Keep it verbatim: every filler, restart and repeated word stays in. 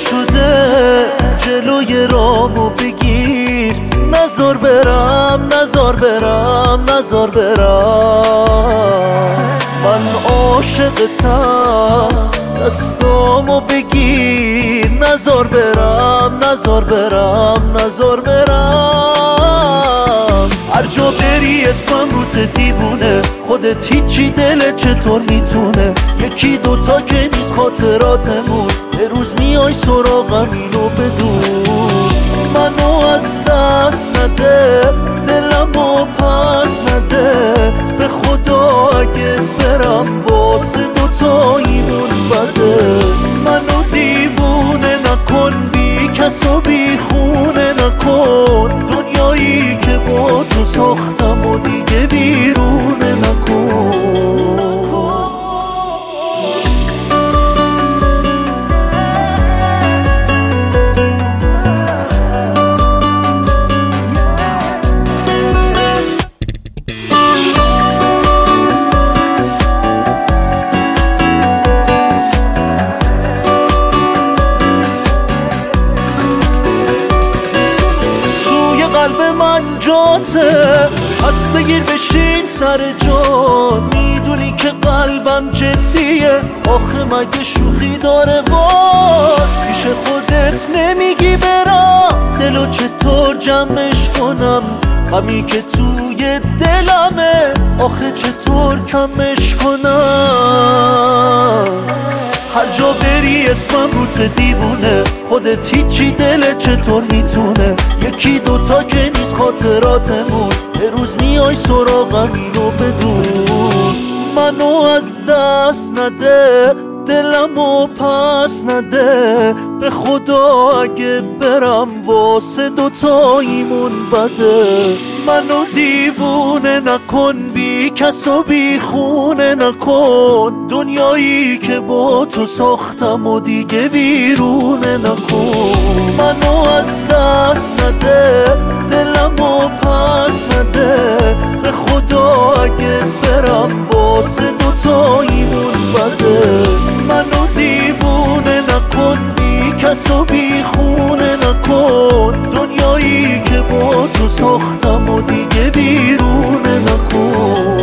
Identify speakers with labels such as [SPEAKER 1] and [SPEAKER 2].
[SPEAKER 1] شده جلوی رامو بگیر، نزار برم نزار برم نزار برم. من عاشقتم دستامو بگیر، نزار برم نزار برم نزار برم. هر جا بری اسمم روت دیوونه، خودت هیچی دلت چطور میتونه؟ یکی دوتا که نیست خاطراتمون، یه روز میای سراغم اینو بدون. منو از دست نده، دلمو پس نده، به خدا اگه برم واسه دوتاییمون بده. منو دیوونه نکن، بی کس و بی خونه نکن، دنیایی که با تو ساختم و دیگه بیرونه نکن. قلب من جاته، پس بگیر بشین سر جا. میدونی که قلبم جدیه، آخه مگه شوخی داره وای؟ پیش خودت نمیگی برم، دلو چطور جمعش کنم؟ غمی که توی دلمه، آخه چطور کمش کنم؟ هر جا بری اسمم روت دیوونه، خودت هیچی دلت چطور میتونه؟ یکی دوتا که نیست خاطراتمون، یه روز میای سراغم اینو بدون. منو از دست نده، دلمو پس نده، به خدا اگه برم واسه دوتاییمون بده. منو دیوونه نکن، بی کس و بی خونه نکن، دنیایی که با تو ساختم و دیگه ویرونه نکن. منو از دست نده، دلمو پس نده، به خدا اگه برم واسه دوتاییمون بده. منو دیوونه نکن، بی کس و بی خونه نکن، دنیایی که با تو ساختم و دیگه بیرونه نکن.